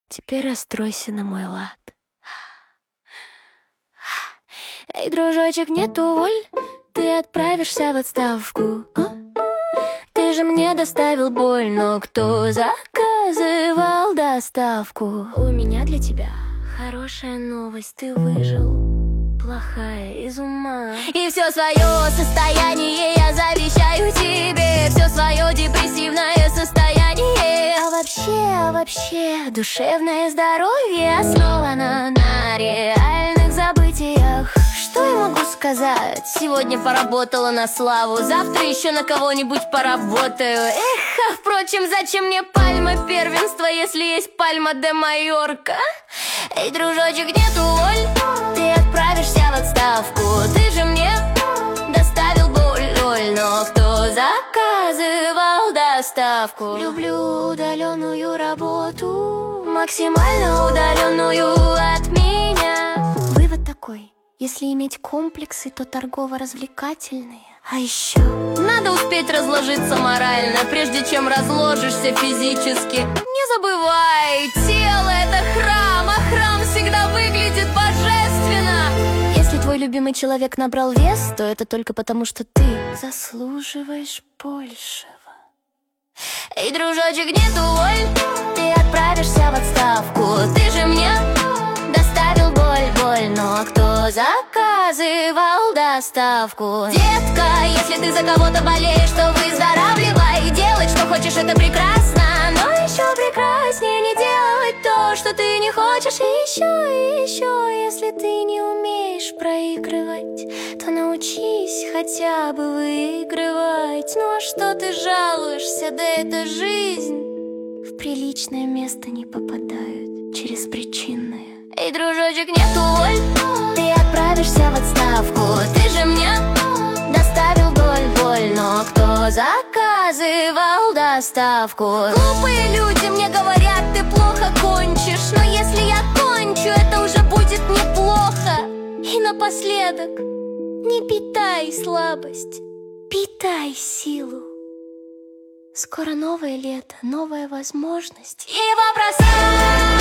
Теперь расстройся на мой лад. Эй, дружочек, нет, уволь, ты отправишься в отставку. Ты же мне доставил боль, но кто заказывал доставку? У меня для тебя хорошая новость, ты выжил. Плохая из ума. И все свое состояние я завещаю тебе. Все свое депрессивное состояние. А вообще, душевное здоровье основано на реальных событиях. Что я могу сказать? Сегодня поработала на славу, завтра еще на кого-нибудь поработаю. Эх, а впрочем, зачем мне пальма первенства, если есть пальма де Майорка? Эй, дружочек, нет, уволь, ты отправишься в отставку. Ты же мне доставил боль, но кто заказывал доставку? Люблю удаленную работу, максимально удаленную от меня. Вывод такой: если иметь комплексы, то торгово-развлекательные. А еще надо успеть разложиться морально, прежде чем разложишься физически. Не забывай, тело — это храм, а храм всегда выглядит божественно. Если твой любимый человек набрал вес, то это только потому, что ты заслуживаешь большего. Эй, дружочек, нет, уволь, ты отправишься в отставку. Ты же мне доставил боль, но кто заказывал доставку? Детка, если ты за кого-то болеешь, то выздоравливай. Делать, что хочешь, это прекрасно, но еще прекраснее не делать то, что ты не хочешь. И еще, если ты не умеешь проигрывать, то научись хотя бы выигрывать. Ну а что ты жалуешься, да это жизнь. В приличное место не попадают через причинное. Эй, дружочек, нет, уволь, ты отправишься в отставку. Ты же мне доставил боль, но кто заказывал доставку? Глупые люди мне говорят, ты плохо кончишь, но если я кончу, это уже будет неплохо. И напоследок, не питай слабость, питай силу. Скоро новое лето, новая возможность. И вопроса